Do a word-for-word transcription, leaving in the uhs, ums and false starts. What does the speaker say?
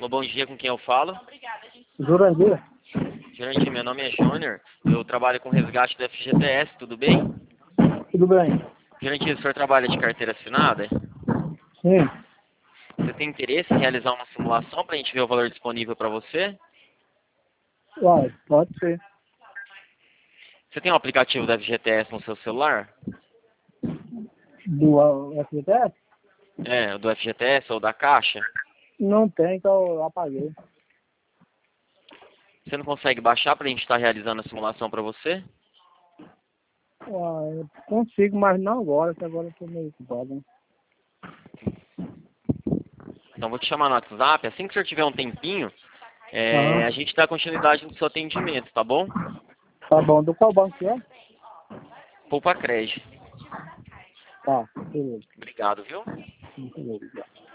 Alô, bom dia, com quem eu falo? Jurandir? Jurandir, meu nome é Júnior, eu trabalho com resgate do F G T S, tudo bem? Tudo bem? Jurandir, o senhor trabalha de carteira assinada? Sim. Você tem interesse em realizar uma simulação para a gente ver o valor disponível para você? Uai, pode ser. Você tem um aplicativo do F G T S no seu celular? Do F G T S? É, do F G T S ou da Caixa? Não tem, que eu apaguei. Você não consegue baixar para a gente estar realizando a simulação para você? Uai, eu consigo, mas não agora, que agora eu tô meio ocupado, né? Então vou te chamar no WhatsApp, assim que o senhor tiver um tempinho, é, Aham. a gente dá continuidade no seu atendimento, tá bom? Tá bom. Do qual banco que é? Poupa Crédito. Tá, beleza. Obrigado, viu? Beleza.